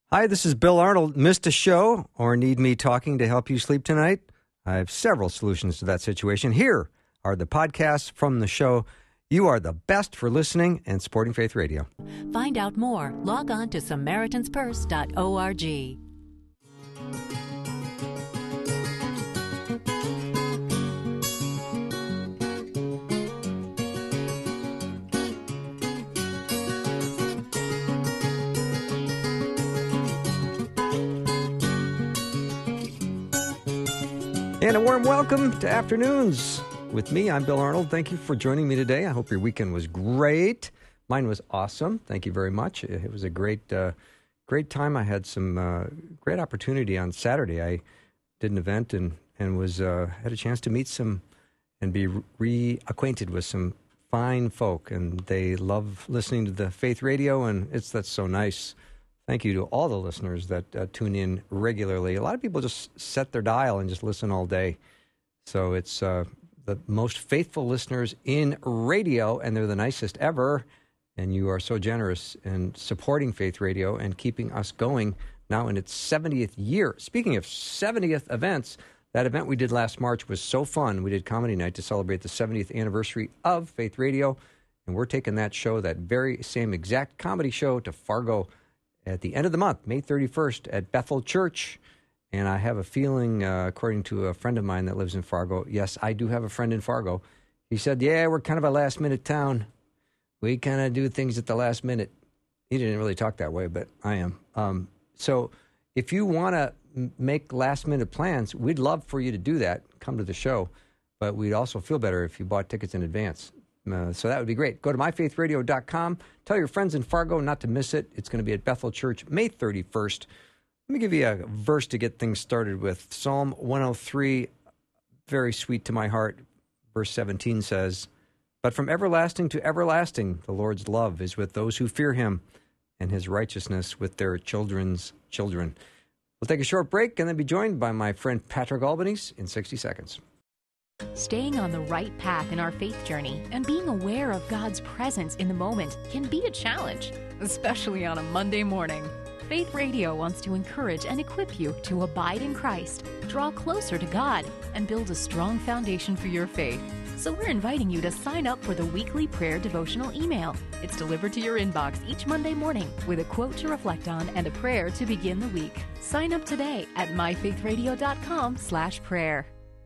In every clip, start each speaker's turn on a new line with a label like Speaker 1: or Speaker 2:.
Speaker 1: Hi, this is Bill Arnold. Missed a show or need me talking to help you sleep tonight? I have several solutions to that situation. Here are the podcasts from the show. You are the best for listening and supporting Faith Radio.
Speaker 2: Find out more. Log on to SamaritansPurse.org.
Speaker 1: And a warm welcome to Afternoons with me. I'm Bill Arnold. Thank you for joining me today. I hope your weekend was great. Mine was awesome. Thank you very much. It was a great time. I had some great opportunity on Saturday. I did an event and was had a chance to meet some and be reacquainted with some fine folk, and they love listening to the Faith Radio, and that's so nice. Thank you to all the listeners that tune in regularly. A lot of people just set their dial and just listen all day. So it's the most faithful listeners in radio, and they're the nicest ever. And you are so generous in supporting Faith Radio and keeping us going now in its 70th year. Speaking of 70th events, that event we did last March was so fun. We did Comedy Night to celebrate the 70th anniversary of Faith Radio. And we're taking that show, that very same exact comedy show, to Fargo at the end of the month, May 31st, at Bethel Church. And I have a feeling, according to a friend of mine that lives in Fargo, yes, I do have a friend in Fargo. He said, yeah, we're kind of a last-minute town. We kind of do things at the last minute. He didn't really talk that way, but I am. So if you want to make last-minute plans, we'd love for you to do that. Come to the show. But we'd also feel better if you bought tickets in advance. So that would be great. Go to myfaithradio.com. Tell your friends in Fargo not to miss it. It's going to be at Bethel Church, May 31st. Let me give you a verse to get things started with. Psalm 103, very sweet to my heart. Verse 17 says, "But from everlasting to everlasting, the Lord's love is with those who fear him, and his righteousness with their children's children." We'll take a short break and then be joined by my friend Patrick Albanese in 60 seconds.
Speaker 2: Staying on the right path in our faith journey and being aware of God's presence in the moment can be a challenge, especially on a Monday morning. Faith Radio wants to encourage and equip you to abide in Christ, draw closer to God, and build a strong foundation for your faith. So we're inviting you to sign up for the weekly prayer devotional email. It's delivered to your inbox each Monday morning with a quote to reflect on and a prayer to begin the week. Sign up today at myfaithradio.com/prayer.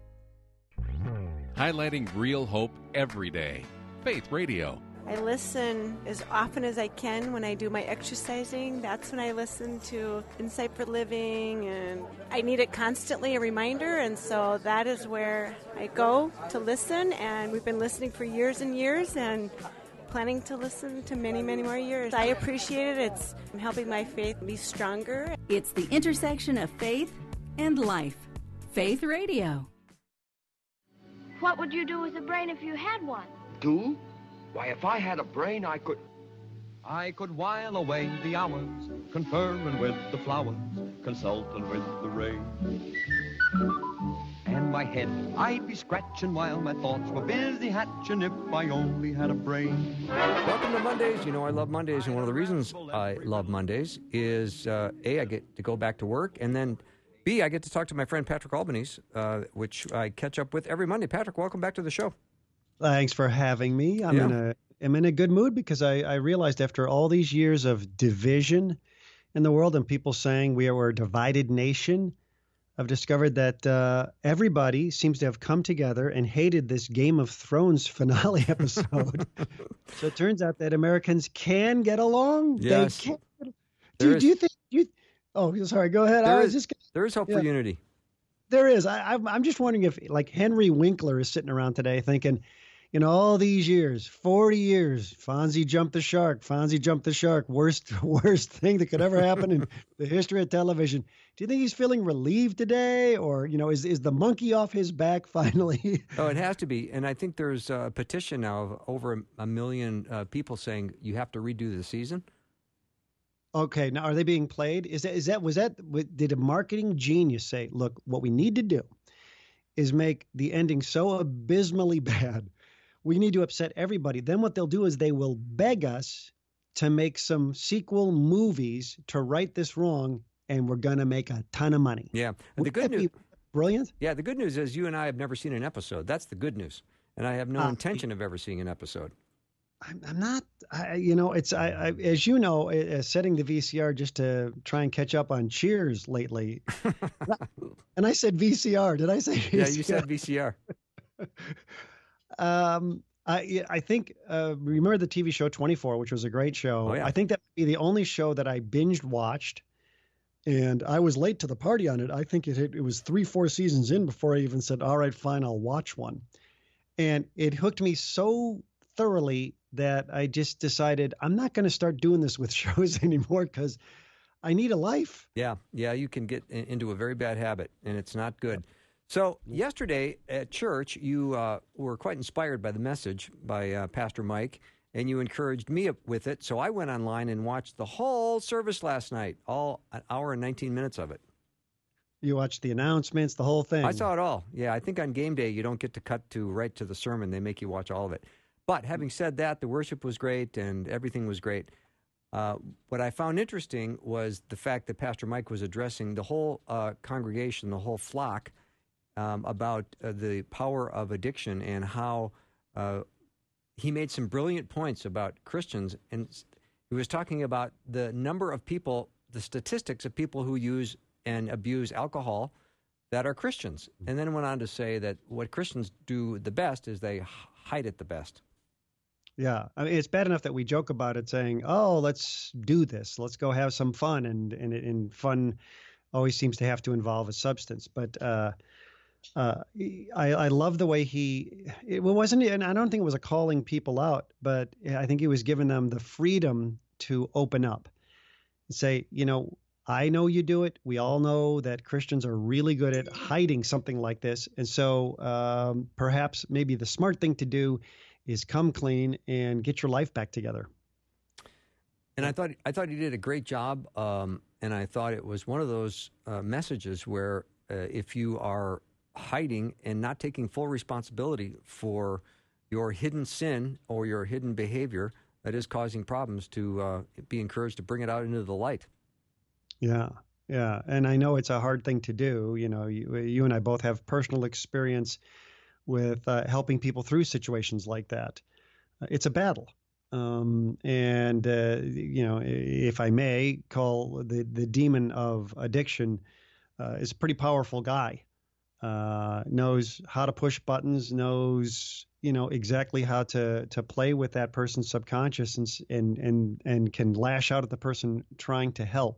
Speaker 3: Highlighting real hope every day. Faith Radio.
Speaker 4: I listen as often as I can when I do my exercising. That's when I listen to Insight for Living, and I need it constantly, a reminder, and so that is where I go to listen, and we've been listening for years and years, and planning to listen to many, many more years. I appreciate it. It's helping my faith be stronger.
Speaker 5: It's the intersection of faith and life. Faith Radio.
Speaker 6: What would you do with a brain if you had one?
Speaker 7: Do? Why, if I had a brain, I could
Speaker 8: while away the hours, conferring with the flowers, consulting with the rain. And my head I'd be scratching while my thoughts were busy hatching if I only had a brain.
Speaker 1: Welcome to Mondays. You know I love Mondays, and one of the reasons I love Mondays is, A, I get to go back to work, and then B, I get to talk to my friend Patrick Albanese, which I catch up with every Monday. Patrick, welcome back to the show.
Speaker 9: Thanks for having me. I'm in a good mood because I realized after all these years of division in the world and people saying we are a divided nation, I've discovered that everybody seems to have come together and hated this Game of Thrones finale episode. So it turns out that Americans can get along.
Speaker 1: Yes.
Speaker 9: They can. Do you think you? Oh, sorry. Go ahead.
Speaker 1: There is hope for unity.
Speaker 9: There is. I'm just wondering if, like, Henry Winkler is sitting around today thinking, all these years, 40 years, Fonzie jumped the shark. Worst thing that could ever happen in the history of television. Do you think he's feeling relieved today, or is the monkey off his back finally?
Speaker 1: Oh, it has to be. And I think there's a petition now of over a million people saying you have to redo the season.
Speaker 9: Okay, now are they being played? Did a marketing genius say, look, what we need to do is make the ending so abysmally bad, we need to upset everybody. Then what they'll do is they will beg us to make some sequel movies to right this wrong, and we're going to make a ton of money.
Speaker 1: Yeah. The good news,
Speaker 9: brilliant.
Speaker 1: Yeah, the good news is you and I have never seen an episode. That's the good news. And I have no intention of ever seeing an episode.
Speaker 9: I'm not, as you know, setting the VCR just to try and catch up on Cheers lately. And I said VCR. Did I say VCR?
Speaker 1: Yeah, you said VCR.
Speaker 9: I think, remember the TV show 24, which was a great show.
Speaker 1: Oh, yeah.
Speaker 9: I think that would be the only show that I binged watched. And I was late to the party on it. I think it was 3-4 seasons in before I even said, all right, fine, I'll watch one. And it hooked me so thoroughly that I just decided I'm not going to start doing this with shows anymore because I need a life.
Speaker 1: Yeah, you can get into a very bad habit, and it's not good. So yesterday at church, you were quite inspired by the message by Pastor Mike, and you encouraged me with it. So I went online and watched the whole service last night, all an hour and 19 minutes of it.
Speaker 9: You watched the announcements, the whole thing.
Speaker 1: I saw it all. Yeah, I think on game day you don't get to cut right to the sermon. They make you watch all of it. But having said that, the worship was great and everything was great. What I found interesting was the fact that Pastor Mike was addressing the whole congregation, the whole flock, about the power of addiction and how he made some brilliant points about Christians. And he was talking about the number of people, the statistics of people who use and abuse alcohol that are Christians. And then went on to say that what Christians do the best is they hide it the best.
Speaker 9: Yeah. I mean, it's bad enough that we joke about it saying, oh, let's do this. Let's go have some fun. And fun always seems to have to involve a substance. But I love the way it wasn't, and I don't think it was a calling people out, but I think he was giving them the freedom to open up and say, I know you do it. We all know that Christians are really good at hiding something like this. And so perhaps maybe the smart thing to do is come clean and get your life back together.
Speaker 1: And I thought he did a great job. And I thought it was one of those messages where if you are hiding and not taking full responsibility for your hidden sin or your hidden behavior that is causing problems, to be encouraged to bring it out into the light. Yeah.
Speaker 9: And I know it's a hard thing to do. You and I both have personal experience with helping people through situations like that. It's a battle. If I may call the demon of addiction is a pretty powerful guy. Knows how to push buttons, knows exactly how to play with that person's subconscious and can lash out at the person trying to help.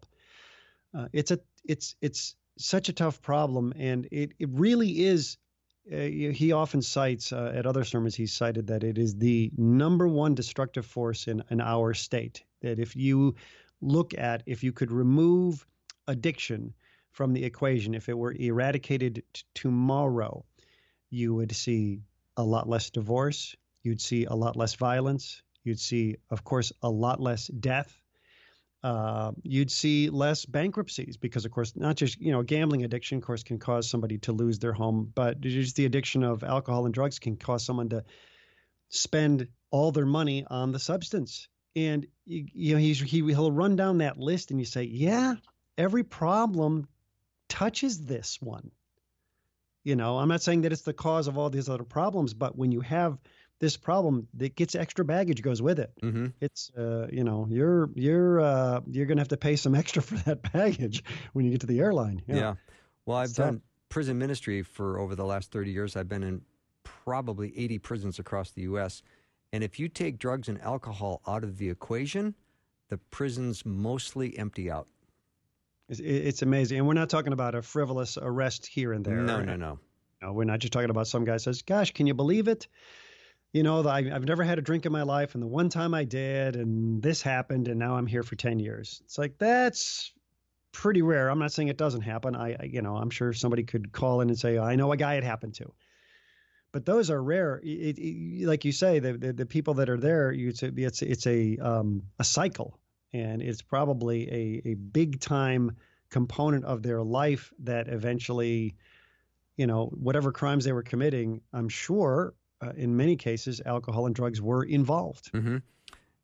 Speaker 9: It's such a tough problem, and it really is. He often cites at other sermons, he cited that it is the number one destructive force in our state. That if you could remove addiction from the equation, if it were eradicated tomorrow, you would see a lot less divorce. You'd see a lot less violence. You'd see, of course, a lot less death. You'd see less bankruptcies because, of course, not just, gambling addiction, of course, can cause somebody to lose their home, but just the addiction of alcohol and drugs can cause someone to spend all their money on the substance. And, he'll run down that list and you say, yeah, every problem touches this one. I'm not saying that it's the cause of all these other problems, but when you have this problem that gets extra baggage goes with it. Mm-hmm. It's you're going to have to pay some extra for that baggage when you get to the airline.
Speaker 1: Yeah. Well, I've done prison ministry for over the last 30 years. I've been in probably 80 prisons across the U.S. And if you take drugs and alcohol out of the equation, the prisons mostly empty out.
Speaker 9: It's amazing. And we're not talking about a frivolous arrest here and there.
Speaker 1: No.
Speaker 9: We're not just talking about some guy says, gosh, can you believe it? I've never had a drink in my life, and the one time I did, and this happened, and now I'm here for 10 years. It's like, that's pretty rare. I'm not saying it doesn't happen. I'm sure somebody could call in and say, I know a guy it happened to. But those are rare. Like you say, the people that are there, it's a cycle, and it's probably a big time component of their life that eventually, whatever crimes they were committing, I'm sure in many cases, alcohol and drugs were involved.
Speaker 1: Mm-hmm.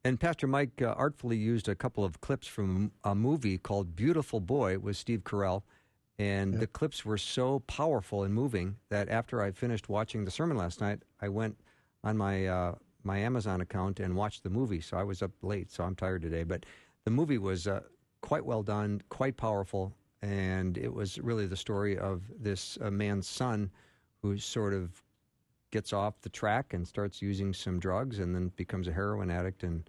Speaker 1: And Pastor Mike artfully used a couple of clips from a movie called Beautiful Boy with Steve Carell. And the clips were so powerful and moving that after I finished watching the sermon last night, I went on my my Amazon account and watched the movie. So I was up late, so I'm tired today. But the movie was quite well done, quite powerful. And it was really the story of this man's son who sort of gets off the track and starts using some drugs and then becomes a heroin addict and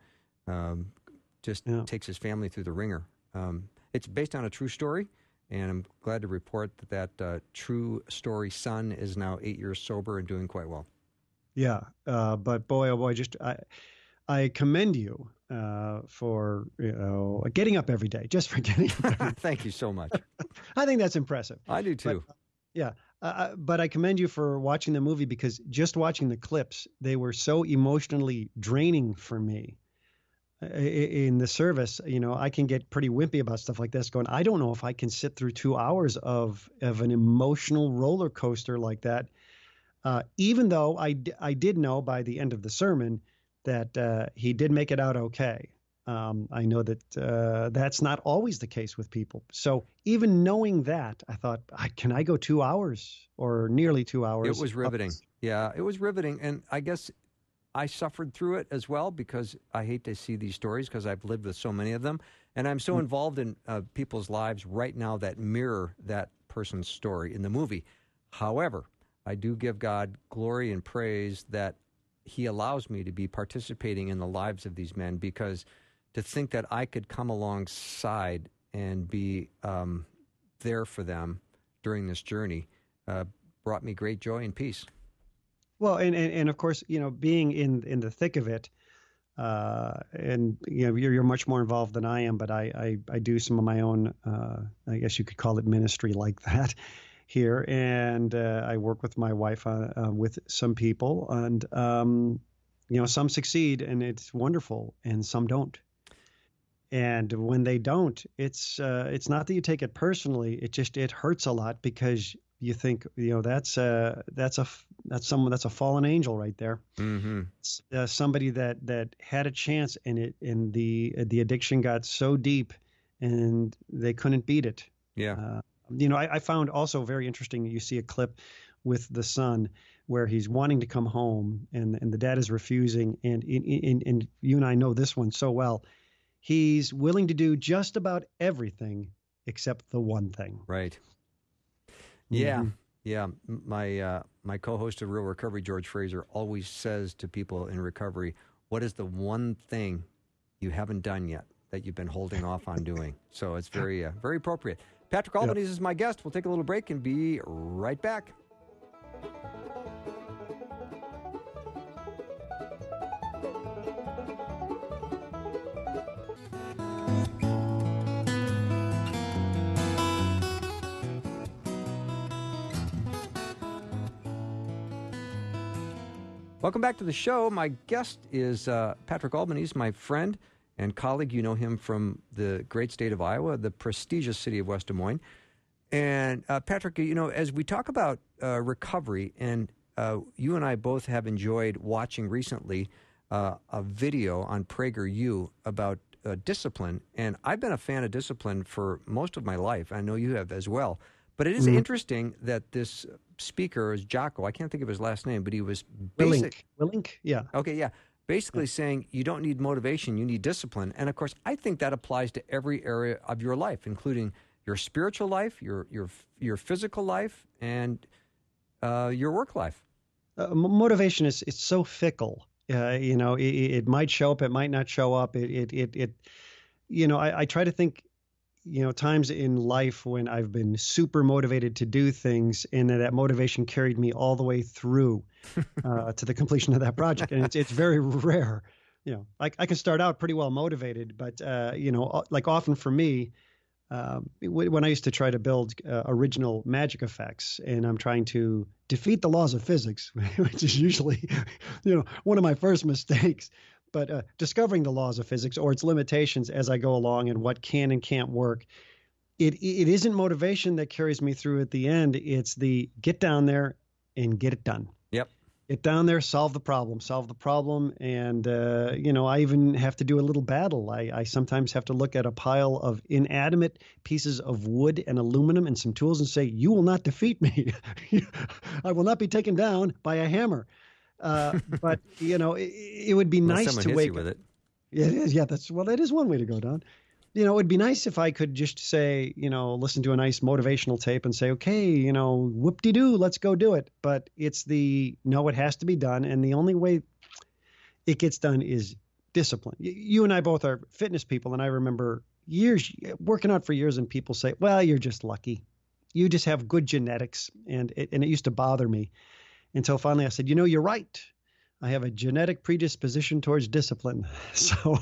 Speaker 1: just takes his family through the ringer. It's based on a true story, and I'm glad to report that true story son is now 8 years sober and doing quite well. Yeah,
Speaker 9: but boy, oh boy, I commend you for getting up every day, just for getting up every day.
Speaker 1: Thank you so much.
Speaker 9: I think that's impressive.
Speaker 1: I do too.
Speaker 9: But I commend you for watching the movie, because just watching the clips, they were so emotionally draining for me. In the service, I can get pretty wimpy about stuff like this, going, I don't know if I can sit through 2 hours of an emotional roller coaster like that. Even though I did know by the end of the sermon that he did make it out okay. I know that that's not always the case with people. So even knowing that, I thought, can I go 2 hours or nearly 2 hours?
Speaker 1: It was riveting. Yeah, it was riveting. And I guess I suffered through it as well, because I hate to see these stories, because I've lived with so many of them. And I'm so involved in people's lives right now that mirror that person's story in the movie. However, I do give God glory and praise that he allows me to be participating in the lives of these men, because to think that I could come alongside and be there for them during this journey brought me great joy and peace.
Speaker 9: Well, and of course, being in the thick of it, and you're much more involved than I am, but I do some of my own, I guess you could call it ministry like that here, and I work with my wife with some people, and some succeed and it's wonderful, and some don't. And when they don't, it's not that you take it personally. It hurts a lot, because you think, that's a fallen angel right there. Mm-hmm. Somebody that had a chance, and the addiction got so deep, and they couldn't beat it.
Speaker 1: Yeah.
Speaker 9: I found also very interesting. You see a clip with the son where he's wanting to come home, and the dad is refusing. And you and I know this one so well. He's willing to do just about everything except the one thing.
Speaker 1: Right. Yeah. Mm-hmm. Yeah. My co-host of Real Recovery, George Fraser, always says to people in recovery, what is the one thing you haven't done yet that you've been holding off on doing? So it's very, very appropriate. Patrick Albanese is my guest. We'll take a little break and be right back. Welcome back to the show. My guest is Patrick Albanese, my friend and colleague. You know him from the great state of Iowa, the prestigious city of West Des Moines. And Patrick, as we talk about recovery, and you and I both have enjoyed watching recently a video on PragerU about discipline. And I've been a fan of discipline for most of my life. I know you have as well. But it is interesting that this speaker is Jocko. I can't think of his last name, but he was
Speaker 9: Willink? Yeah.
Speaker 1: Okay, yeah. Basically saying you don't need motivation, you need discipline. And, of course, I think that applies to every area of your life, including your spiritual life, your physical life, and your work life.
Speaker 9: Motivation is so fickle. It might show up, it might not show up. I try to think, times in life when I've been super motivated to do things, and that motivation carried me all the way through to the completion of that project. And it's very rare. I can start out pretty well motivated, but, like often for me, when I used to try to build original magic effects, and I'm trying to defeat the laws of physics, which is usually, one of my first mistakes, but discovering the laws of physics or its limitations as I go along and what can and can't work, it isn't motivation that carries me through at the end. It's the get down there and get it done.
Speaker 1: Yep.
Speaker 9: Get down there, solve the problem. And, I even have to do a little battle. I sometimes have to look at a pile of inanimate pieces of wood and aluminum and some tools and say, you will not defeat me. I will not be taken down by a hammer. But, it would be nice to wake
Speaker 1: with it.
Speaker 9: Yeah, it is. Yeah, that is one way to go down. It would be nice if I could just say, listen to a nice motivational tape and say, okay, whoop-de-doo, let's go do it. But it's no, it has to be done. And the only way it gets done is discipline. You and I both are fitness people. And I remember working out for years and people say, well, you're just lucky. You just have good genetics. And it used to bother me until finally I said, you're right. I have a genetic predisposition towards discipline. So...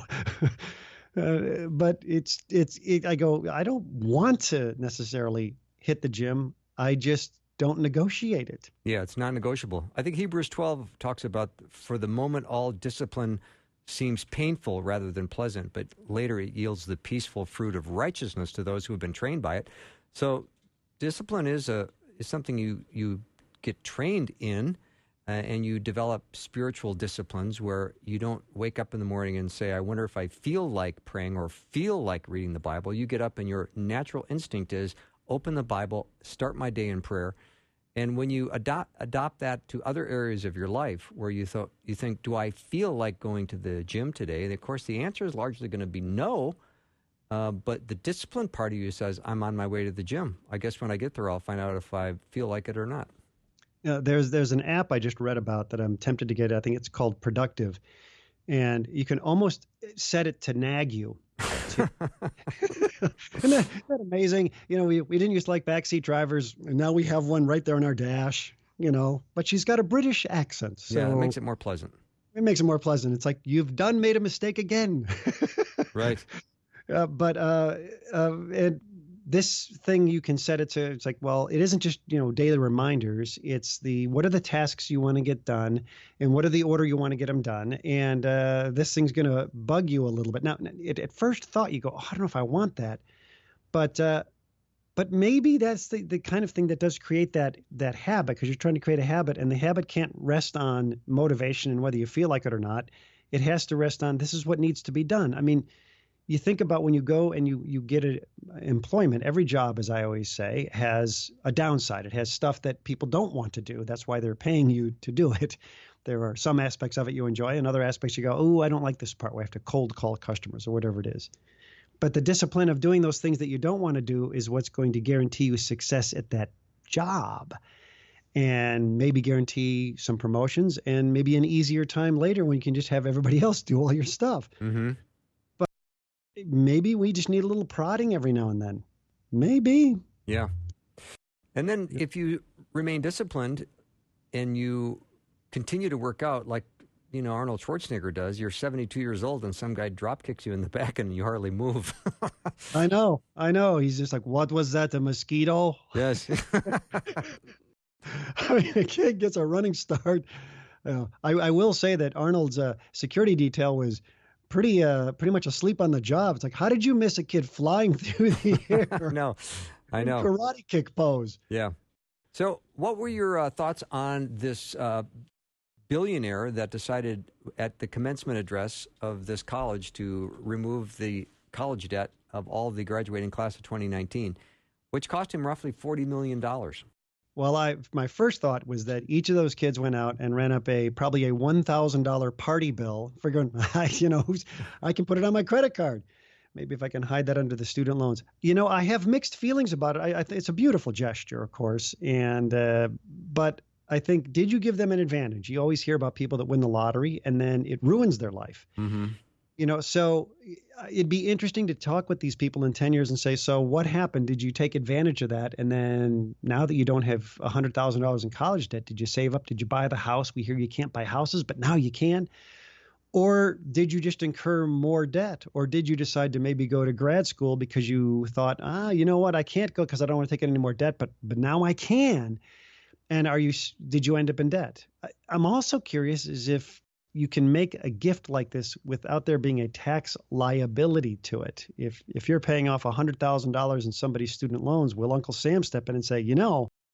Speaker 9: but I don't want to necessarily hit the gym. I just don't negotiate it.
Speaker 1: Yeah, it's non-negotiable. I think Hebrews 12 talks about, for the moment, all discipline seems painful rather than pleasant, but later it yields the peaceful fruit of righteousness to those who have been trained by it. So discipline is something you get trained in. And you develop spiritual disciplines where you don't wake up in the morning and say, I wonder if I feel like praying or feel like reading the Bible. You get up and your natural instinct is open the Bible, start my day in prayer. And when you adopt that to other areas of your life where you think, do I feel like going to the gym today? And of course, the answer is largely going to be no. But the discipline part of you says, I'm on my way to the gym. I guess when I get there, I'll find out if I feel like it or not.
Speaker 9: There's an app I just read about that I'm tempted to get. I think it's called Productive. And you can almost set it to nag you. Isn't that amazing? We didn't used to like backseat drivers, and now we have one right there on our dash, but she's got a British accent. So
Speaker 1: yeah, it makes it more pleasant.
Speaker 9: It makes it more pleasant. It's like, you've made a mistake again.
Speaker 1: Right.
Speaker 9: This thing you can set it to, it's like, well, it isn't just, daily reminders. It's what are the tasks you want to get done and what are the order you want to get them done. And this thing's going to bug you a little bit. Now, at first thought, you go, I don't know if I want that. But maybe that's the kind of thing that does create that habit, because you're trying to create a habit, and the habit can't rest on motivation and whether you feel like it or not. It has to rest on, this is what needs to be done. I mean, you think about when you go and you get employment, every job, as I always say, has a downside. It has stuff that people don't want to do. That's why they're paying you to do it. There are some aspects of it you enjoy, and other aspects you go, oh, I don't like this part where I have to cold call customers or whatever it is. But the discipline of doing those things that you don't want to do is what's going to guarantee you success at that job, and maybe guarantee some promotions and maybe an easier time later when you can just have everybody else do all your stuff.
Speaker 1: Mm-hmm.
Speaker 9: Maybe we just need a little prodding every now and then. Maybe.
Speaker 1: Yeah. And then if you remain disciplined and you continue to work out like, Arnold Schwarzenegger does, you're 72 years old and some guy drop kicks you in the back and you hardly move.
Speaker 9: I know. He's just like, what was that, a mosquito?
Speaker 1: Yes.
Speaker 9: I mean, a kid gets a running start. I will say that Arnold's security detail was pretty much asleep on the job. It's like, how did you miss a kid flying through the air?
Speaker 1: No, I know.
Speaker 9: Karate kick pose.
Speaker 1: Yeah. So what were your thoughts on this billionaire that decided at the commencement address of this college to remove the college debt of all the graduating class of 2019, which cost him roughly $40 million?
Speaker 9: Well, my first thought was that each of those kids went out and ran up probably a $1,000 party bill, figuring, I can put it on my credit card. Maybe if I can hide that under the student loans. I have mixed feelings about it. It's a beautiful gesture, of course, but I think, did you give them an advantage? You always hear about people that win the lottery and then it ruins their life.
Speaker 1: Mm-hmm.
Speaker 9: So it'd be interesting to talk with these people in 10 years and say, so what happened? Did you take advantage of that? And then now that you don't have $100,000 in college debt, did you save up? Did you buy the house? We hear you can't buy houses, but now you can. Or did you just incur more debt? Or did you decide to maybe go to grad school because you thought, you know what, I can't go because I don't want to take any more debt, but now I can. And did you end up in debt? I'm also curious as if you can make a gift like this without there being a tax liability to it. If you're paying off $100,000 in somebody's student loans, will Uncle Sam step in and say,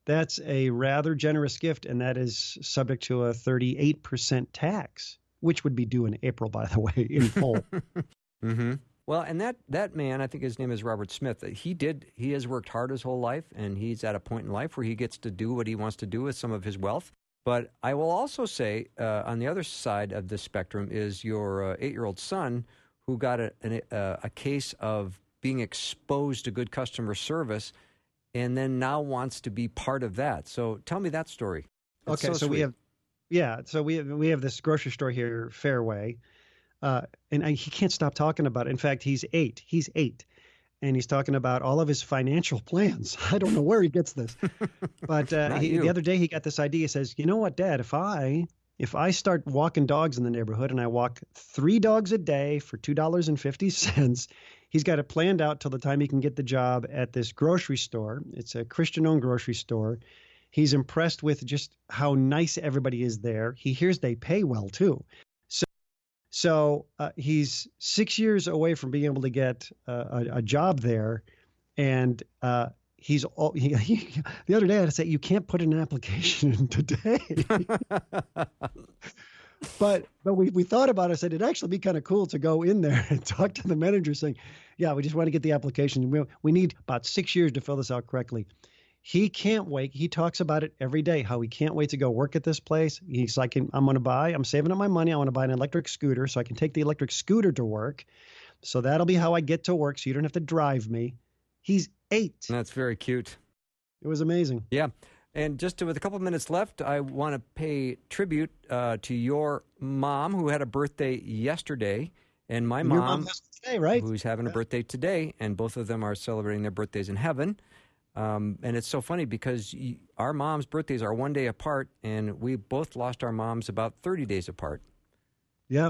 Speaker 9: That's a rather generous gift, and that is subject to a 38% tax, which would be due in April, by the way, in full.
Speaker 1: Mm-hmm. Well, and that man, I think his name is Robert Smith, he has worked hard his whole life, and he's at a point in life where he gets to do what he wants to do with some of his wealth. But I will also say, on the other side of the spectrum is your 8-year-old son, who got a case of being exposed to good customer service, and then now wants to be part of that. So tell me that story. It's
Speaker 9: okay, so
Speaker 1: sweet.
Speaker 9: we have this grocery store here, Fairway, and he can't stop talking about it. In fact, he's 8. And he's talking about all of his financial plans. I don't know where he gets this. But the other day he got this idea. He says, you know what, Dad, if I start walking dogs in the neighborhood and I walk 3 dogs a day for $2.50, he's got it planned out till the time he can get the job at this grocery store. It's a Christian-owned grocery store. He's impressed with just how nice everybody is there. He hears they pay well, too. So he's 6 years away from being able to get a job there, and the other day I had to say, you can't put an application in today. But we thought about it. I said it'd actually be kind of cool to go in there and talk to the manager, saying, "Yeah, we just want to get the application. We need about 6 years to fill this out correctly." He can't wait. He talks about it every day, how he can't wait to go work at this place. He's like, I'm saving up my money. I want to buy an electric scooter so I can take the electric scooter to work. So that'll be how I get to work, so you don't have to drive me. He's 8.
Speaker 1: That's very cute.
Speaker 9: It was amazing.
Speaker 1: Yeah. And just with a couple of minutes left, I want to pay tribute to your mom, who had a birthday yesterday, and my mom,
Speaker 9: today, right?
Speaker 1: who's having a birthday today, and both of them are celebrating their birthdays in heaven. And it's so funny because our mom's birthdays are 1 day apart, and we both lost our moms about 30 days apart.
Speaker 9: Yeah,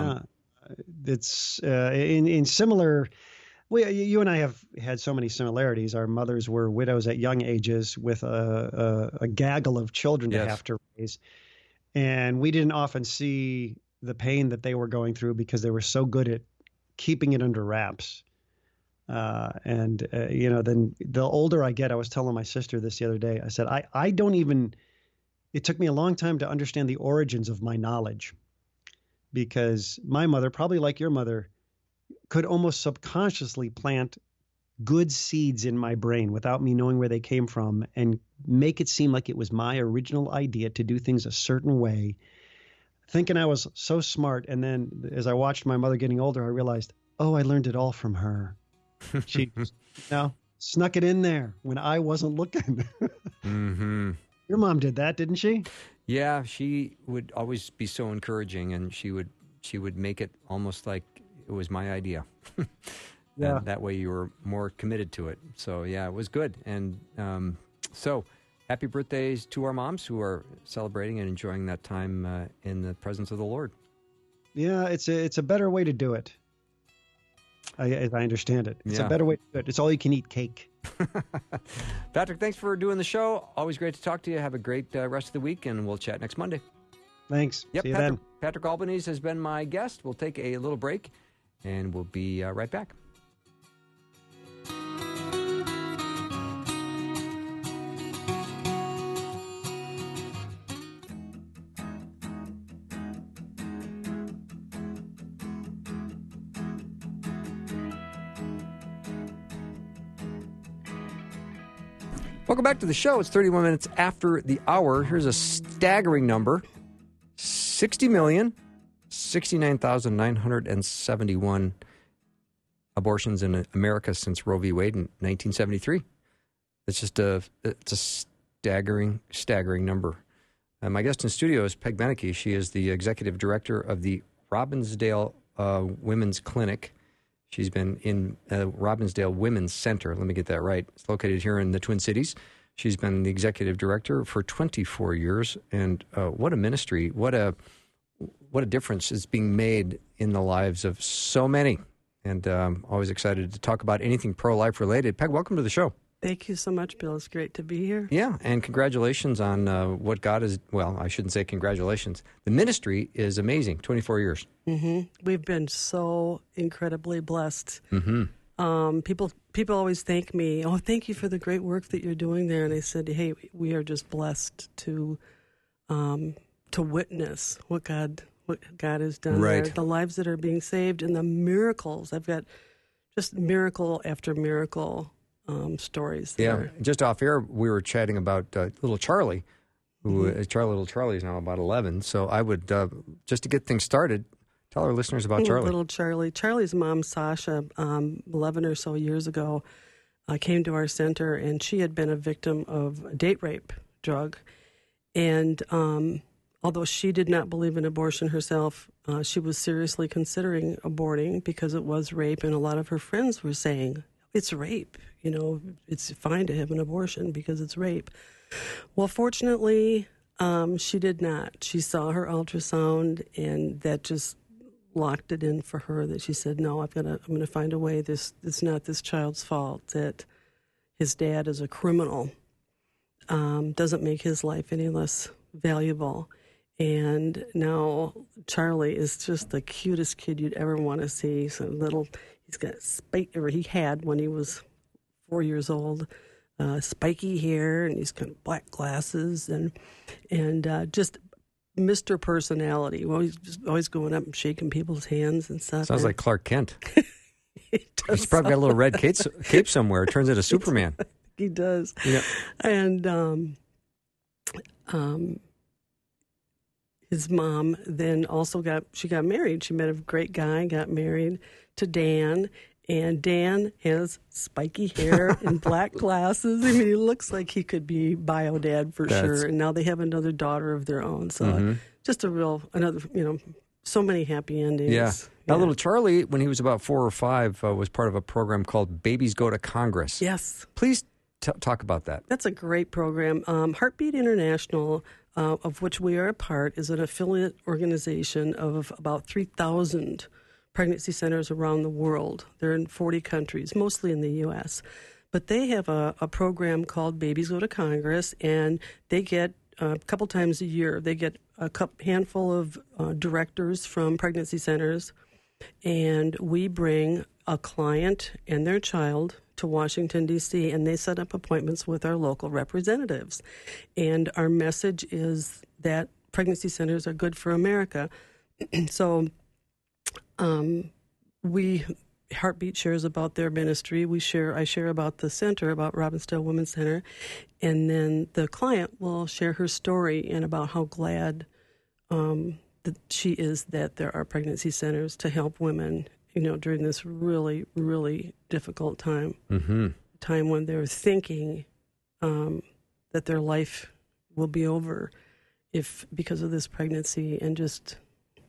Speaker 9: It's in similar. You and I have had so many similarities. Our mothers were widows at young ages with a gaggle of children to have to raise, and we didn't often see the pain that they were going through because they were so good at keeping it under wraps. Then the older I get, I was telling my sister this the other day, I said, I don't even, it took me a long time to understand the origins of my knowledge, because my mother, probably like your mother, could almost subconsciously plant good seeds in my brain without me knowing where they came from and make it seem like it was my original idea to do things a certain way, thinking I was so smart. And then as I watched my mother getting older, I realized, oh, I learned it all from her. She snuck it in there when I wasn't looking.
Speaker 1: Mm-hmm.
Speaker 9: Your mom did that, didn't she?
Speaker 1: Yeah, she would always be so encouraging, and she would make it almost like it was my idea.
Speaker 9: Yeah.
Speaker 1: And that way you were more committed to it. So, yeah, it was good. And so happy birthdays to our moms who are celebrating and enjoying that time in the presence of the Lord. Yeah,
Speaker 9: it's a better way to do it. As I understand it. It's a better way to do it. It's all you can eat cake.
Speaker 1: Patrick, thanks for doing the show. Always great to talk to you. Have a great rest of the week, and we'll chat next Monday.
Speaker 9: Thanks.
Speaker 1: Yep,
Speaker 9: See you then.
Speaker 1: Patrick Albanese has been my guest. We'll take a little break, and we'll be right back. Welcome back to the show. It's 31 minutes after the hour. Here's a staggering number. 60,069,971 abortions in America since Roe v. Wade in 1973. It's just it's a staggering number. My guest in studio is Peg Beneke. She is the executive director of the Robbinsdale Women's Clinic. She's been in Robbinsdale Women's Center. Let me get that right. It's located here in the Twin Cities. She's been the executive director for 24 years. And what a ministry. What a difference is being made in the lives of so many. And always excited to talk about anything pro-life related. Peg, welcome to the show.
Speaker 10: Thank you so much, Bill. It's great to be here.
Speaker 1: Yeah, and congratulations on what God is, well, I shouldn't say congratulations. The ministry is amazing, 24 years.
Speaker 10: Mm-hmm. We've been so incredibly blessed.
Speaker 1: Mm-hmm.
Speaker 10: People always thank me. Oh, thank you for the great work that you're doing there. And I said, hey, we are just blessed to witness what God has done
Speaker 1: Right.
Speaker 10: there, the lives that are being saved, and the miracles. I've got just miracle after miracle stories there.
Speaker 1: Yeah, just off air, we were chatting about little Charlie, who little Charlie is now about 11. So I would, just to get things started, tell our listeners about Charlie.
Speaker 10: Little Charlie. Charlie's mom, Sasha, 11 or so years ago, came to our center, and she had been a victim of a date rape drug. And although she did not believe in abortion herself, she was seriously considering aborting because it was rape, and a lot of her friends were saying, it's rape. It's fine to have an abortion because it's rape. Well, fortunately, she did not. She saw her ultrasound, and that just locked it in for her. That she said, "No, I'm going to find a way. It's not this child's fault. That his dad is a criminal. Doesn't make his life any less valuable." And now Charlie is just the cutest kid you'd ever want to see. He's got he had when he was 4 years old, spiky hair, and he's kind of black glasses, and just Mr. Personality. Well, he's just always going up and shaking people's hands and stuff.
Speaker 1: Sounds like Clark Kent. He's probably got a little red cape somewhere. It turns into Superman.
Speaker 10: He does.
Speaker 1: Yeah.
Speaker 10: And his mom then also got married. She met a great guy, got married to Dan, and Dan has spiky hair and black glasses. I mean, he looks like he could be bio dad for sure. And now they have another daughter of their own. So just so many happy endings.
Speaker 1: Yeah. Now, little Charlie, when he was about 4 or 5, was part of a program called Babies Go to Congress.
Speaker 10: Yes.
Speaker 1: Please talk about that.
Speaker 10: That's a great program. Heartbeat International, of which we are a part, is an affiliate organization of about 3,000 pregnancy centers around the world. They're in 40 countries, mostly in the U.S. But they have a program called Babies Go to Congress, and they get a couple times a year, they get a handful of directors from pregnancy centers, and we bring a client and their child to Washington, D.C., and they set up appointments with our local representatives. And our message is that pregnancy centers are good for America. So Heartbeat shares about their ministry. I share about the center, about Robbinsdale Women's Center, and then the client will share her story and about how glad that she is that there are pregnancy centers to help women, during this really, really difficult time. Mm-hmm. Time when they're thinking that their life will be over because of this pregnancy, and just,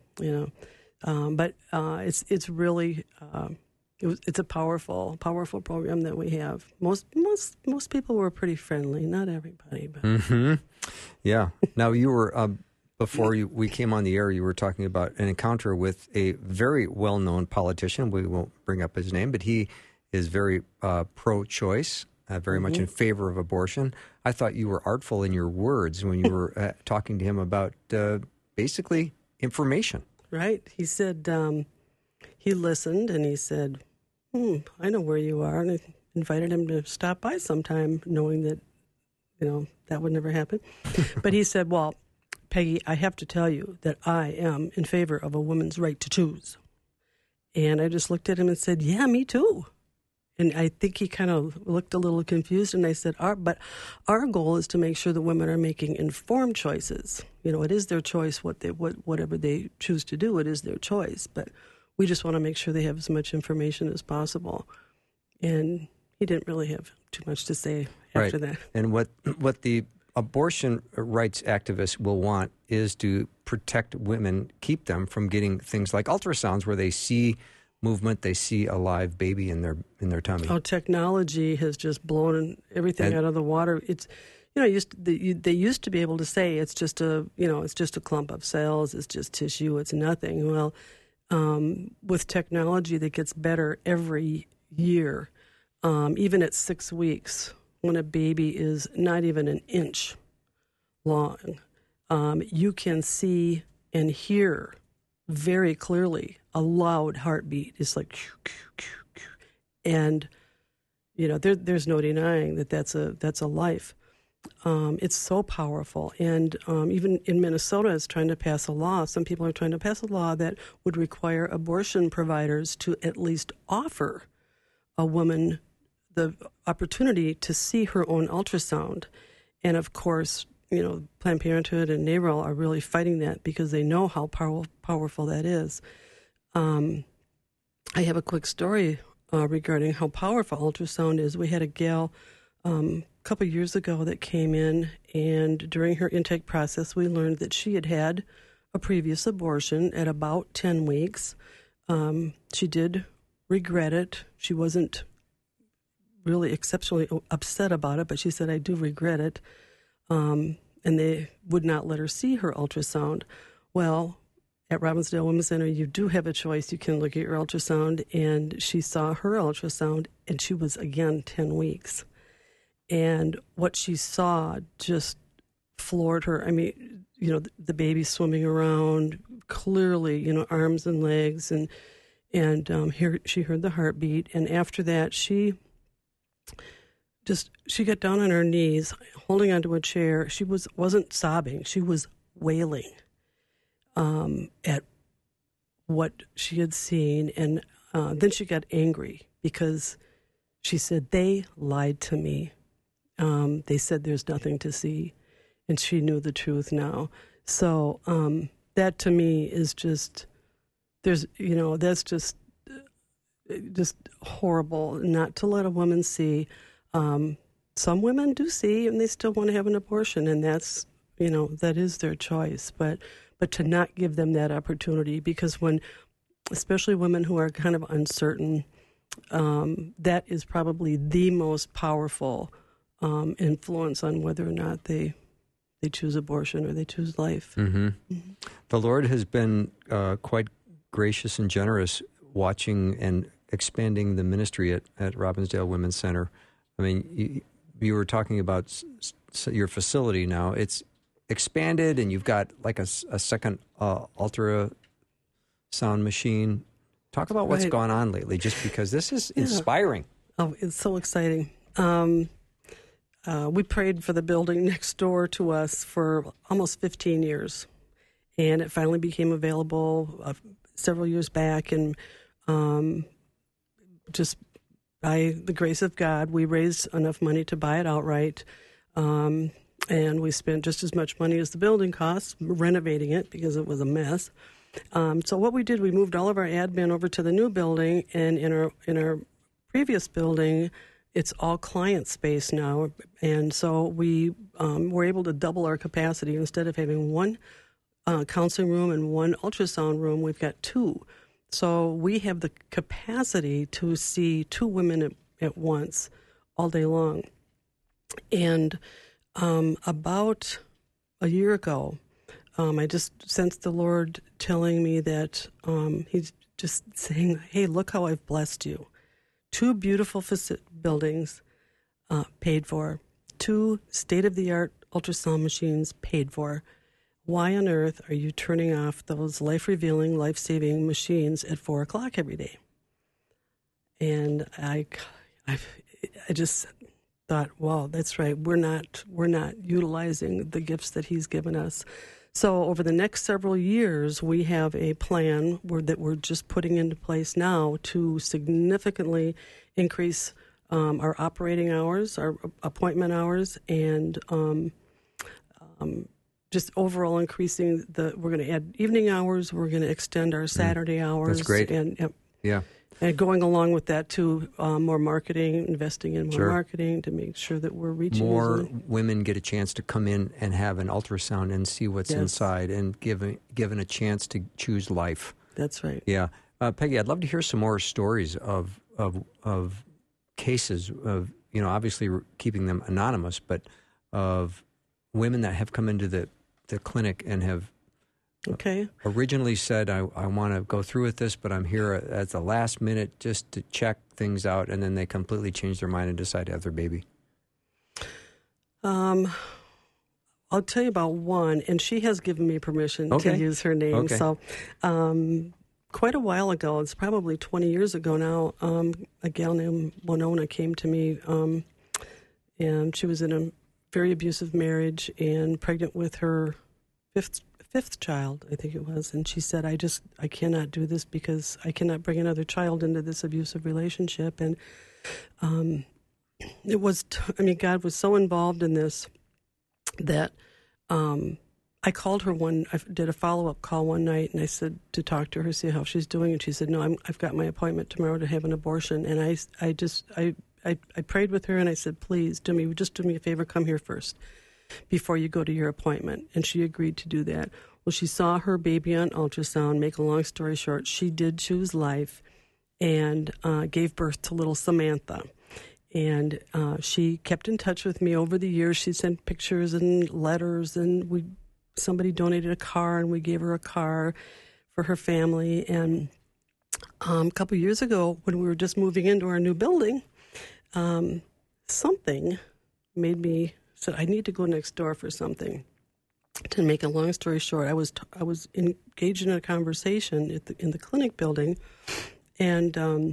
Speaker 10: but it's really it's a powerful program that we have. Most people were pretty friendly, not everybody, but
Speaker 1: yeah. Now you were before we came on the air, you were talking about an encounter with a very well-known politician. We won't bring up his name, but he is very pro-choice, very much in favor of abortion. I thought you were artful in your words when you were talking to him about basically information.
Speaker 10: Right. He said he listened, and he said, I know where you are. And I invited him to stop by sometime, knowing that, that would never happen. But he said, well, Peggy, I have to tell you that I am in favor of a woman's right to choose. And I just looked at him and said, yeah, me too. And I think he kind of looked a little confused, and I said, but our goal is to make sure that women are making informed choices. It is their choice, whatever they choose to do, it is their choice. But we just want to make sure they have as much information as possible. And he didn't really have too much to say after that.
Speaker 1: And what the abortion rights activists will want is to protect women, keep them from getting things like ultrasounds where they see movement, they see a live baby in their tummy.
Speaker 10: Oh, technology has just blown everything out of the water. It's they used to be able to say it's just a clump of cells, it's just tissue, it's nothing. Well, with technology that gets better every year, even at 6 weeks, when a baby is not even an inch long, you can see and hear very clearly a loud heartbeat. It's like, And, there's no denying that that's a life. It's so powerful. And even in Minnesota, it's trying to pass a law. Some people are trying to pass a law that would require abortion providers to at least offer a woman the opportunity to see her own ultrasound. And of course, Planned Parenthood and NARAL are really fighting that because they know how powerful that is. I have a quick story regarding how powerful ultrasound is. We had a gal a couple years ago that came in, and during her intake process, we learned that she had had a previous abortion at about 10 weeks. She did regret it. She wasn't really exceptionally upset about it, but she said, I do regret it. And they would not let her see her ultrasound. Well, at Robbinsdale Women's Center, you do have a choice. You can look at your ultrasound, and she saw her ultrasound, and she was, again, 10 weeks. And what she saw just floored her. I mean, the baby swimming around, clearly, arms and legs, and here she heard the heartbeat. And after that, she got down on her knees, holding onto a chair. She wasn't sobbing. She was wailing at what she had seen. And then she got angry because she said, they lied to me. They said there's nothing to see. And she knew the truth now. So that to me is just, that's just horrible not to let a woman see. Some women do see, and they still want to have an abortion, and that's, that is their choice. But to not give them that opportunity, because especially women who are kind of uncertain, that is probably the most powerful influence on whether or not they choose abortion or they choose life.
Speaker 1: Mm-hmm. Mm-hmm. The Lord has been quite gracious and generous watching and expanding the ministry at Robbinsdale Women's Center. I mean, you were talking about your facility now. It's expanded, and you've got like a second ultrasound machine. Talk about what's gone on lately, just because this is inspiring.
Speaker 10: Oh, it's so exciting. We prayed for the building next door to us for almost 15 years, and it finally became available several years back, and just by the grace of God, we raised enough money to buy it outright, and we spent just as much money as the building cost renovating it because it was a mess. So what we did, we moved all of our admin over to the new building, and in our previous building, it's all client space now, and so we were able to double our capacity. Instead of having one counseling room and one ultrasound room, we've got two. So we have the capacity to see two women at once all day long. And about a year ago, I just sensed the Lord telling me that he's just saying, hey, look how I've blessed you. 2 beautiful buildings paid for, 2 state-of-the-art ultrasound machines paid for. Why on earth are you turning off those life-revealing, life-saving machines at 4 o'clock every day? And I just thought, wow, that's right. We're not utilizing the gifts that he's given us. So over the next several years, we have a plan that we're just putting into place now to significantly increase our operating hours, our appointment hours, and just overall increasing we're going to add evening hours. We're going to extend our Saturday hours.
Speaker 1: That's great.
Speaker 10: And
Speaker 1: yeah.
Speaker 10: And going along with that, too, more marketing, investing in more marketing to make sure that we're reaching
Speaker 1: more women get a chance to come in and have an ultrasound and see what's inside, and given a chance to choose life.
Speaker 10: That's right.
Speaker 1: Yeah. Peggy, I'd love to hear some more stories of cases of, obviously keeping them anonymous, but of women that have come into the clinic and have originally said, I want to go through with this, but I'm here at the last minute just to check things out, and then they completely change their mind and decide to have their baby.
Speaker 10: I'll tell you about one, and she has given me permission to use her name.
Speaker 1: Okay.
Speaker 10: So quite a while ago. It's probably 20 years ago now. A gal named Winona came to me, and she was in a very abusive marriage and pregnant with her fifth child, I think it was. And she said, I cannot do this because I cannot bring another child into this abusive relationship. And it was, God was so involved in this that I called her I did a follow-up call one night, and I said to talk to her, see how she's doing. And she said, no, I've got my appointment tomorrow to have an abortion. And I prayed with her, and I said, please, do me a favor, come here first before you go to your appointment. And she agreed to do that. Well, she saw her baby on ultrasound. Make a long story short, she did choose life and gave birth to little Samantha. And she kept in touch with me over the years. She sent pictures and letters, and somebody donated a car, and we gave her a car for her family. And a couple of years ago, when we were just moving into our new building, something made me said, I need to go next door for something. To make a long story short, I was engaged in a conversation in the clinic building, and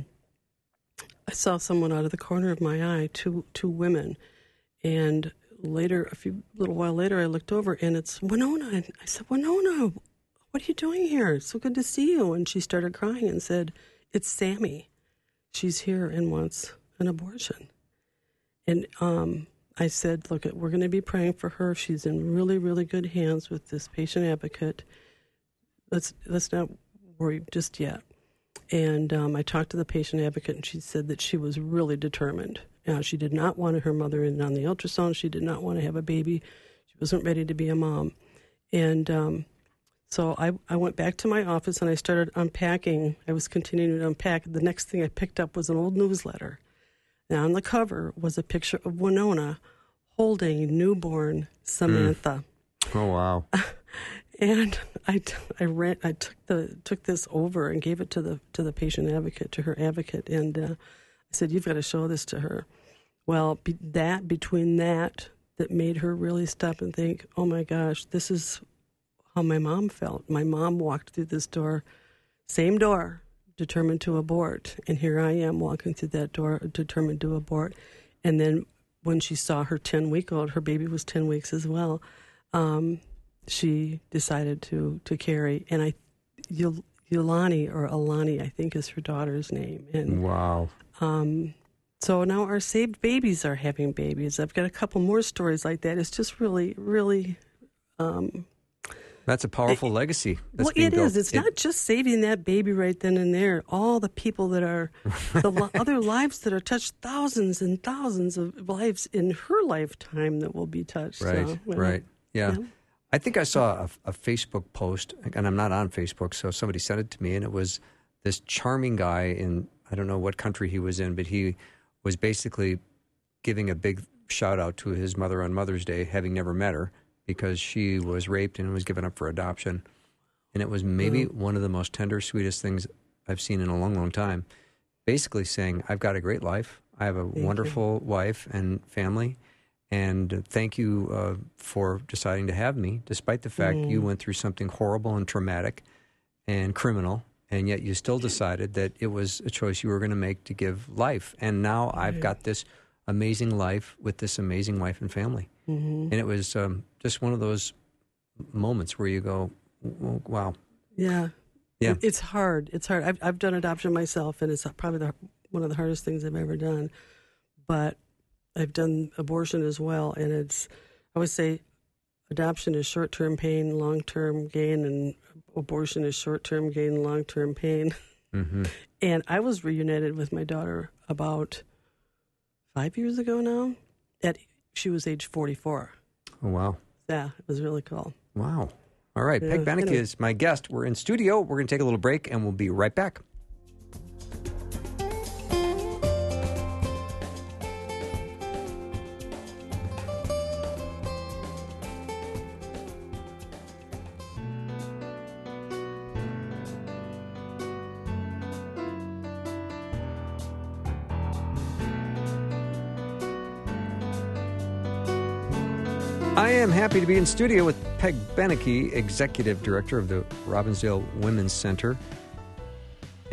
Speaker 10: I saw someone out of the corner of my eye, two women, and later, little while later, I looked over, and it's Winona. And I said, Winona, what are you doing here? It's so good to see you. And she started crying and said, it's Sammy. She's here and wants an abortion. And I said, look, we're going to be praying for her. She's in really, really good hands with this patient advocate. Let's not worry just yet. And I talked to the patient advocate, and she said that she was really determined. She did not want her mother in on the ultrasound. She did not want to have a baby. She wasn't ready to be a mom. And so I went back to my office, and I started unpacking. I was continuing to unpack. The next thing I picked up was an old newsletter. And on the cover was a picture of Winona holding newborn Samantha.
Speaker 1: Oh, wow.
Speaker 10: And I took this over and gave it to the patient advocate, to her advocate, and I said, you've got to show this to her. Well, between that made her really stop and think, oh my gosh, this is how my mom felt. My mom walked through this door, same door, determined to abort, and here I am walking through that door, determined to abort. And then when she saw her 10-week-old, her baby was 10 weeks as well, she decided to carry. And Yolani, or Alani, I think is her daughter's name. And
Speaker 1: wow.
Speaker 10: So now our saved babies are having babies. I've got a couple more stories like that. It's just really, really...
Speaker 1: That's a powerful legacy.
Speaker 10: Well, it is. It's not just saving that baby right then and there. All the people that are, other lives that are touched, thousands and thousands of lives in her lifetime that will be touched.
Speaker 1: Right,
Speaker 10: so,
Speaker 1: right. Yeah. I think I saw a Facebook post, and I'm not on Facebook, so somebody sent it to me, and it was this charming guy in, I don't know what country he was in, but he was basically giving a big shout out to his mother on Mother's Day, having never met her, because she was raped and was given up for adoption. And it was maybe one of the most tender, sweetest things I've seen in a long, long time. Basically saying, I've got a great life. I have a wonderful wife and family. And thank you for deciding to have me, despite the fact you went through something horrible and traumatic and criminal. And yet you still decided that it was a choice you were going to make to give life. And now I've got this amazing life with this amazing wife and family. And it was just one of those moments where you go, wow.
Speaker 10: Yeah. It's hard. It's hard. I've done adoption myself, and it's probably one of the hardest things I've ever done. But I've done abortion as well, and I always say adoption is short-term pain, long-term gain, and abortion is short-term gain, long-term pain. And I was reunited with my daughter about 5 years ago now. She was age 44.
Speaker 1: Oh, wow.
Speaker 10: Yeah, it was really cool.
Speaker 1: Wow. All right. Peg Beneke is my guest. We're in studio. We're going to take a little break, and we'll be right back. I am happy to be in studio with Peg Beneke, Executive Director of the Robbinsdale Women's Center.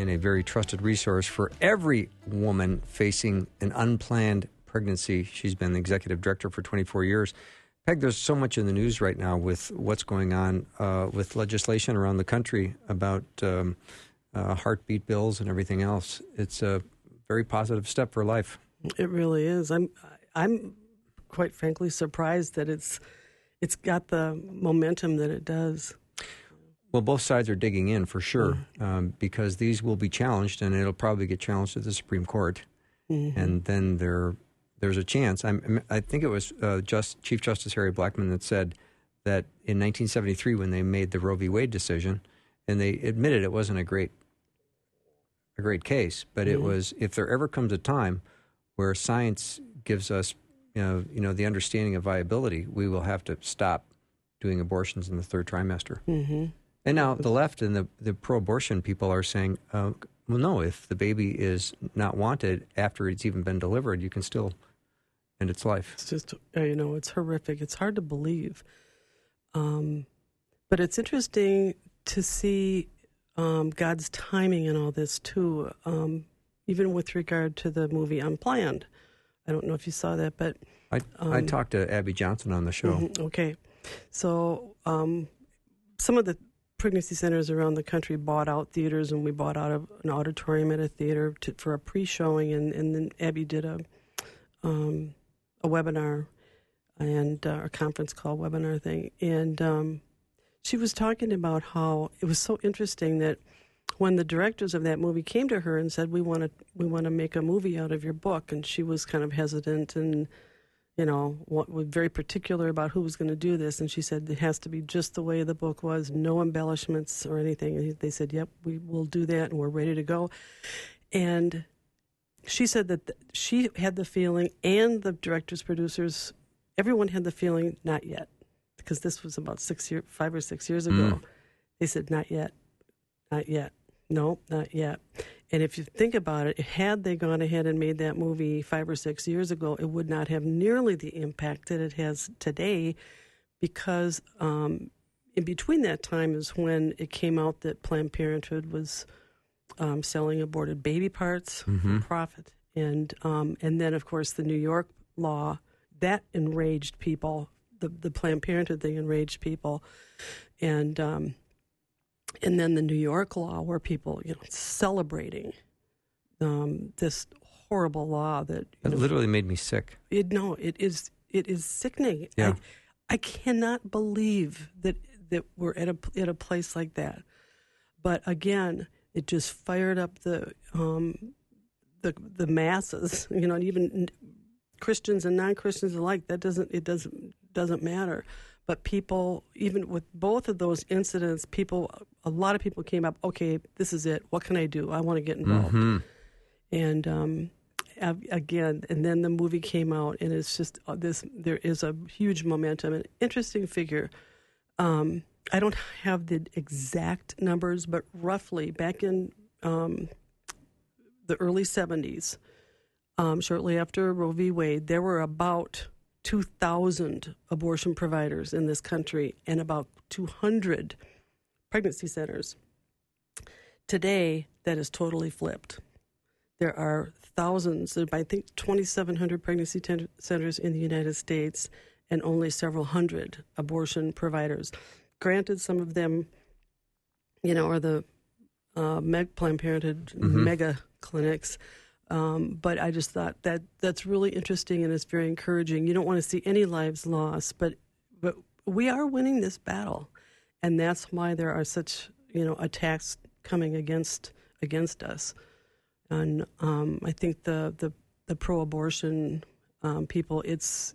Speaker 1: and a very trusted resource for every woman facing an unplanned pregnancy. She's been the executive director for 24 years. Peg, there's so much in the news right now with what's going on with legislation around the country about heartbeat bills and everything else. It's a very positive step for life.
Speaker 10: It really is. I'm quite frankly surprised that it's got the momentum that it does.
Speaker 1: Well, both sides are digging in for sure, because these will be challenged, and it'll probably get challenged at the Supreme Court. Mm-hmm. And then there's a chance. I think it was Chief Justice Harry Blackmun that said that in 1973, when they made the Roe v. Wade decision, and they admitted it wasn't a great case, but it was, if there ever comes a time where science gives us, the understanding of viability, we will have to stop doing abortions in the third trimester. Mm-hmm. And now the left and the pro-abortion people are saying, well, no, if the baby is not wanted after it's even been delivered, you can still end its life.
Speaker 10: It's just, it's horrific. It's hard to believe. But it's interesting to see God's timing in all this, too, even with regard to the movie Unplanned. I don't know if you saw that, but...
Speaker 1: I talked to Abby Johnson on the show.
Speaker 10: Mm-hmm, okay. So some of the pregnancy centers around the country bought out theaters, and we bought out an auditorium at a theater for a pre-showing, and then Abby did a webinar and a conference call webinar thing, and she was talking about how it was so interesting that when the directors of that movie came to her and said, we want to make a movie out of your book, and she was kind of hesitant and was very particular about who was going to do this, and she said it has to be just the way the book was, no embellishments or anything. And they said, yep, we will do that, and we're ready to go. And she said that she had the feeling, and the directors, producers, everyone had the feeling, not yet, because this was about 5 or 6 years ago. They said, not yet, no, not yet. And if you think about it, had they gone ahead and made that movie 5 or 6 years ago, it would not have nearly the impact that it has today, because in between that time is when it came out that Planned Parenthood was selling aborted baby parts for profit. And then, of course, the New York law, that enraged people. The Planned Parenthood thing enraged people. And then the New York law, where people, celebrating this horrible law that
Speaker 1: it literally made me sick.
Speaker 10: It is sickening.
Speaker 1: Yeah.
Speaker 10: I cannot believe that we're at a place like that. But again, it just fired up the masses. And even Christians and non-Christians alike. It doesn't matter. But people, even with both of those incidents, a lot of people came up, okay, this is it. What can I do? I want to get involved. Mm-hmm. And again, and then the movie came out, and it's just there is a huge momentum. An interesting figure. I don't have the exact numbers, but roughly back in the early 70s, shortly after Roe v. Wade, there were about 2,000 abortion providers in this country and about 200 pregnancy centers. Today, that is totally flipped. There are thousands, I think 2,700 pregnancy centers in the United States and only several hundred abortion providers. Granted, some of them, are the Planned Parenthood mega clinics. But I just thought that's really interesting, and it's very encouraging. You don't want to see any lives lost, but we are winning this battle, and that's why there are such attacks coming against us. And I think the pro-abortion people, it's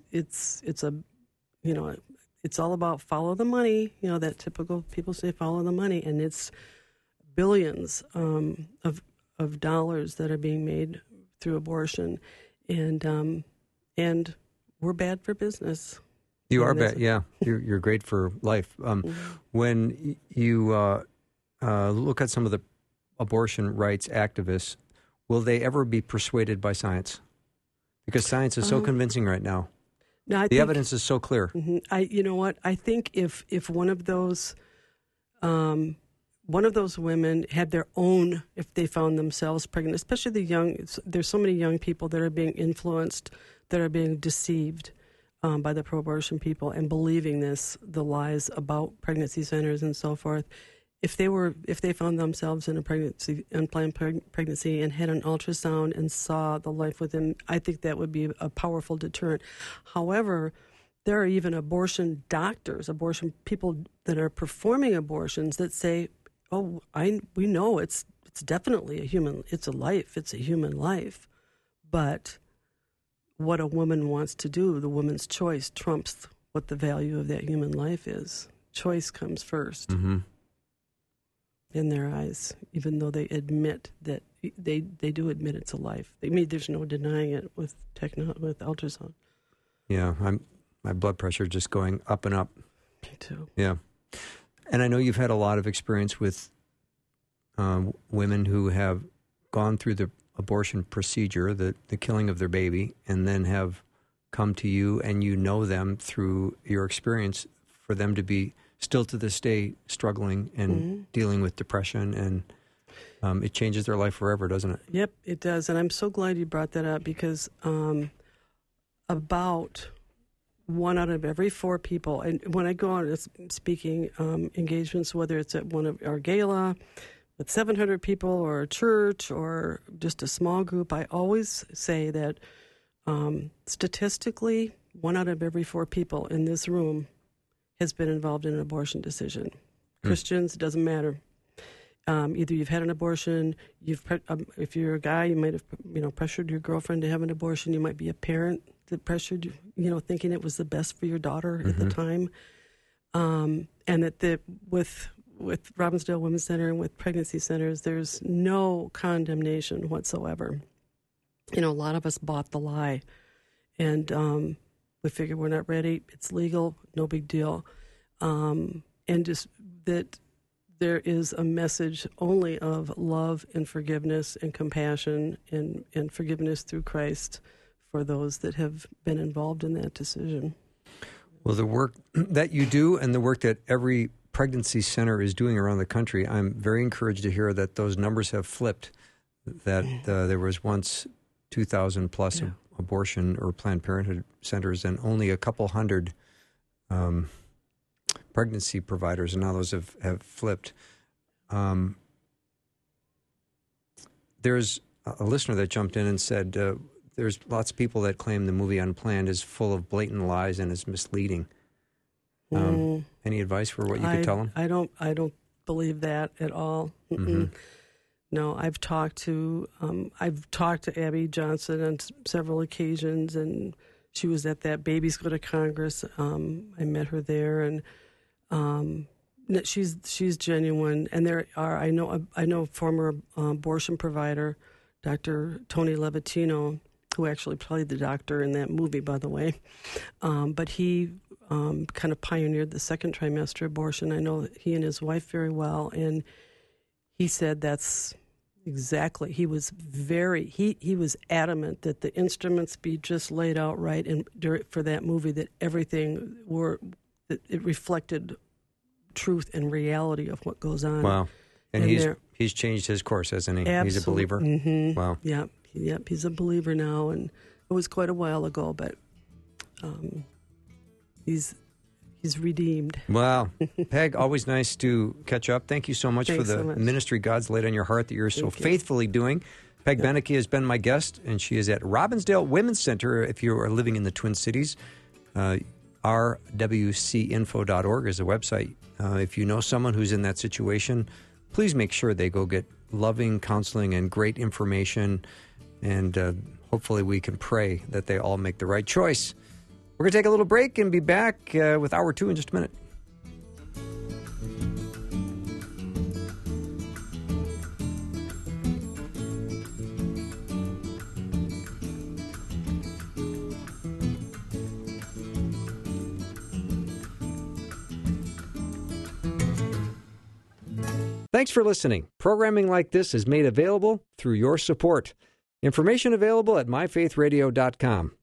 Speaker 10: all about follow the money. That typical people say follow the money, and it's billions of dollars that are being made through abortion, and we're bad for business.
Speaker 1: You are bad, yeah. You're great for life. When you look at some of the abortion rights activists, will they ever be persuaded by science? Because science is so convincing right now.
Speaker 10: No,
Speaker 1: the evidence is so clear.
Speaker 10: You know what? I think if one of those one of those women had their own, if they found themselves pregnant, especially the young, there's so many young people that are being influenced, that are being deceived by the pro-abortion people and believing the lies about pregnancy centers and so forth. If they found themselves in a unplanned pregnancy and had an ultrasound and saw the life within, I think that would be a powerful deterrent. However, there are even abortion doctors, abortion people that are performing abortions that say, "Oh, we know it's definitely it's a life, it's a human life, but what a woman wants to do, the woman's choice trumps what the value of that human life is. Choice comes first." Mm-hmm. In their eyes, even though they admit that they do admit it's a life. There's no denying it with ultrasound.
Speaker 1: Yeah, my blood pressure just going up and up.
Speaker 10: Me too.
Speaker 1: Yeah, and I know you've had a lot of experience with women who have gone through the abortion procedure, the killing of their baby, and then have come to you, and you know them through your experience, for them to be still to this day struggling and dealing with depression, and it changes their life forever, doesn't it?
Speaker 10: Yep, it does. And I'm so glad you brought that up, because about 1 out of every 4 people, and when I go on speaking engagements, whether it's at one of our gala with 700 people or a church or just a small group, I always say that statistically, 1 out of every 4 people in this room has been involved in an abortion decision. Christians, it doesn't matter. Either you've had an abortion, if you're a guy, you might have pressured your girlfriend to have an abortion. You might be a parent that pressured you, thinking it was the best for your daughter at the time. And that with Robbinsdale Women's Center and with pregnancy centers, there's no condemnation whatsoever. A lot of us bought the lie, and we figure we're not ready. It's legal, no big deal. And just that there is a message only of love and forgiveness and compassion and forgiveness through Christ for those that have been involved in that decision.
Speaker 1: Well, the work that you do and the work that every pregnancy center is doing around the country, I'm very encouraged to hear that those numbers have flipped, that there was once 2,000 plus abortion or Planned Parenthood centers and only a couple hundred pregnancy providers, and now those have flipped. There's a listener that jumped in and said there's lots of people that claim the movie Unplanned is full of blatant lies and is misleading. Any advice for what you could tell them?
Speaker 10: I don't believe that at all. No, I've talked to Abby Johnson on several occasions, and she was at that Babies Go to Congress. I met her there, and she's genuine. And there are I know former abortion provider, Dr. Tony Levatino, who actually played the doctor in that movie, by the way. But he kind of pioneered the second trimester abortion. I know he and his wife very well, and he said that's exactly. He was he was adamant that the instruments be just laid out right, and for that movie that everything that it reflected truth and reality of what goes on.
Speaker 1: Wow, and he's changed his course, hasn't he?
Speaker 10: Absolutely.
Speaker 1: He's a believer.
Speaker 10: Mm-hmm.
Speaker 1: Wow.
Speaker 10: Yep. He's a believer now, and it was quite a while ago, but he's redeemed.
Speaker 1: Wow. Peg, always nice to catch up. Thank you so much for the ministry God's laid on your heart that you're so faithfully doing. Peg Beneke has been my guest, and she is at Robbinsdale Women's Center. If you are living in the Twin Cities, rwcinfo.org is the website. If you know someone who's in that situation, please make sure they go get loving counseling and great information, and hopefully we can pray that they all make the right choice. We're going to take a little break and be back with Hour 2 in just a minute. Thanks for listening. Programming like this is made available through your support. Information available at myfaithradio.com.